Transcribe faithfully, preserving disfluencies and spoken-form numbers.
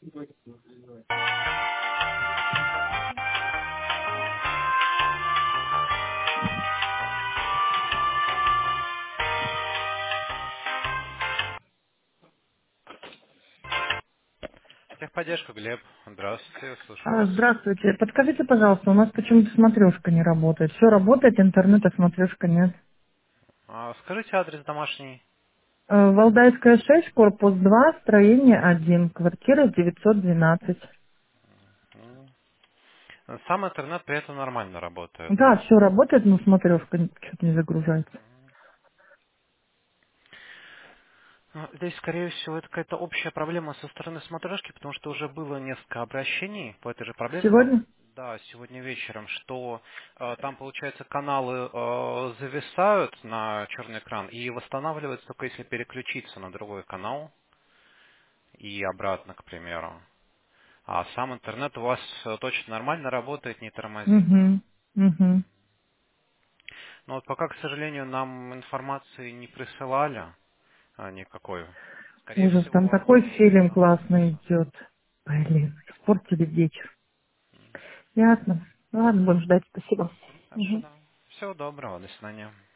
Техподдержка, Глеб. Здравствуйте, слушаю А, вас. Здравствуйте. Подскажите, пожалуйста, у нас почему-то смотрешка не работает. Все работает, интернет, а смотрешка нет. А, скажите адрес домашний. Э, Валдайская шесть, корпус два, строение один, квартира девятьсот двенадцать. М. Сам интернет при этом нормально работает, Да, да? все работает, но смотрешка что-то не загружается. Ну, здесь, скорее всего, это какая-то общая проблема со стороны смотрешки, потому что уже было несколько обращений по этой же проблеме, по- Сегодня? да, сегодня вечером, что э, там, получается, каналы э, зависают на черный экран и восстанавливаются только если переключиться на другой канал и обратно, к примеру. А сам интернет у вас э, точно нормально работает, не тормозит, да? Угу. Угу. Но вот пока, к сожалению, нам информации не присылали а, никакой. Скорее Ужас, там всего, такой фильм да, классный идет. Блин, испортили вечер. Ясно. Ладно, будем ждать. Спасибо. хорошо, Мгм. да. Всего доброго, до свидания.